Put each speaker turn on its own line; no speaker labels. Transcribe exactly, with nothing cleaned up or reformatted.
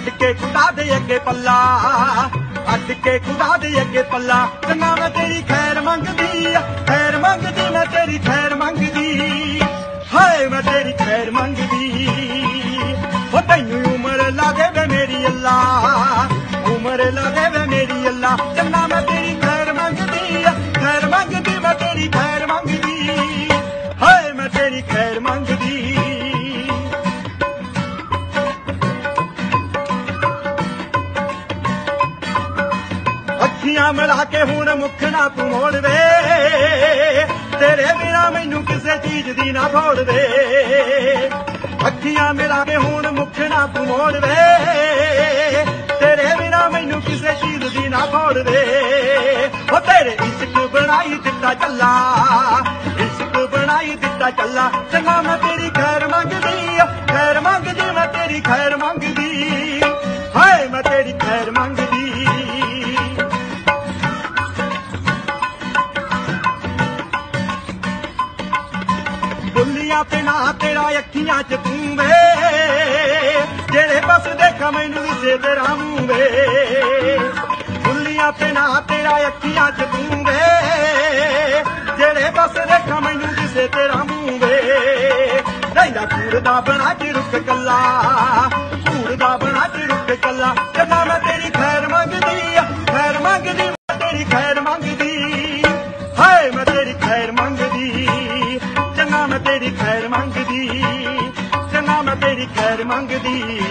ਅੱਡ ਕੇ ਖੁਦਾ ਦੇ ਅੱਗੇ ਪੱਲਾ, ਅੱਡ ਕੇ ਖੁਦਾ ਦੇ ਅੱਗੇ ਪੱਲਾ। ਚੰਗਾ ਮੈਂ ਤੇਰੀ ਖੈਰ ਮੰਗਦੀ ਆ, ਖੈਰ ਮੰਗਦੀ ਮੈਂ ਤੇਰੀ ਖੈਰ ਮੰਗਦੀ, ਹਾਏ ਮੈਂ ਤੇਰੀ ਖੈਰ ਮੰਗਦੀ। ਉਹ ਤੈਨੂੰ ਉਮਰ ਲਾ ਦੇਵੇ ਮੇਰੀ ਅੱਲਾ, ਉਮਰ ਲਾ ਦੇਵੇ ਮੇਰੀ ਅੱਲਾ। ਚੰਗਾ ਮੈਂ ਤੇਰੀ ਖੈਰ ਮੰਗਦੀ ਆ, ਖੈਰ ਮੰਗਦੀ ਮੈਂ ਤੇਰੀ ਖੈਰ ਮੰਗਦੀ, ਹਾਏ ਮੈਂ ਤੇਰੀ ਖੈਰ ਮੰਗਦੀ। ਅੱਖੀਆਂ ਮਿਲਾ ਕੇ ਹੁਣ ਮੁੱਖ ਨਾ ਤੂੰ ਮੋੜ ਵੇ, ਤੇਰੇ ਬਿਨਾ ਮੈਨੂੰ ਕਿਸੇ ਚੀਜ਼ ਦੀ ਨਾ ਭੋੜ ਵੇ। ਅੱਖੀਆਂ ਮਿਲਾ ਕੇ ਹੁਣ ਮੁੱਖ ਨਾ ਤੂੰ ਮੋੜ ਵੇ, ਤੇਰੇ ਬਿਨਾ ਮੈਨੂੰ ਕਿਸੇ ਚੀਜ਼ ਦੀ ਨਾ ਭੋੜ ਵੇ। ਉਹ ਤੇਰੇ ਇਸ਼ਕ ਬਣਾਈ ਦਿੱਤਾ ਚੱਲਾ, ਇਸ਼ਕ ਬਣਾਈ ਦਿੱਤਾ ਚੱਲਾ। ਚੰਗਾ ਮੈਂ ਤੇਰੀ ਖੈਰ ਮੰਗਦੀ ਆ, ਖੈਰ ਮੰਗਦੀ ਮੈਂ ਤੇਰੀ ਖੈਰ ਮੰਗਦੀ, ਹਾਏ ਮੈਂ ਤੇਰੀ ਖੈਰ ਮੰਗਦੀ। ਬੁੱਲੀਆਂ ਤੇ ਨਾ ਤੇਰਾ ਅੱਖੀਆਂ ਚ ਤੂੰ ਵੇ, ਜਿਹੜੇ ਬਸ ਦੇਖਾ ਮੈਨੂੰ ਦਿਸੇ ਤੇਰਾ ਮੂੰਹ ਵੇ। ਬੁੱਲੀਆਂ ਤੇ ਨਾ ਤੇਰਾ ਅੱਖੀਆਂ ਚ ਤੂੰ ਵੇ, ਜਿਹੜੇ ਬਸ ਦੇਖਾ ਮੈਨੂੰ ਦਿਸੇ ਤੇਰਾ ਮੂੰਹ ਵੇ। ਰਹਿੰਦਾ ਕੂੜ ਦਾ ਬਣਾ ਚ ਰੁੱਖ ਕੱਲਾ, ਕੂੜ ਦਾ ਬਣਾ ਚ ਰੁੱਖ ਕੱਲਾ। ਚੰਗਾ ਮੈਂ ਤੇਰੀ ਖੈਰ ਮੰਗਦੀ ਆ, ਖੈਰ ਮੰਗਦੀ ਮੈਂ ਤੇਰੀ ਖੈਰ ਮੰਗਦੀ, ਹਾਏ ਮੈਂ ਤੇਰੀ ਖੈਰ ਮੰਗਦੀ। ਚੰਗਾ ਮੈਂ ਤੇਰੀ ਖੈਰ ਮੰਗਦੀ, ਚੰਗਾ ਮੈਂ ਤੇਰੀ ਖੈਰ ਮੰਗਦੀ।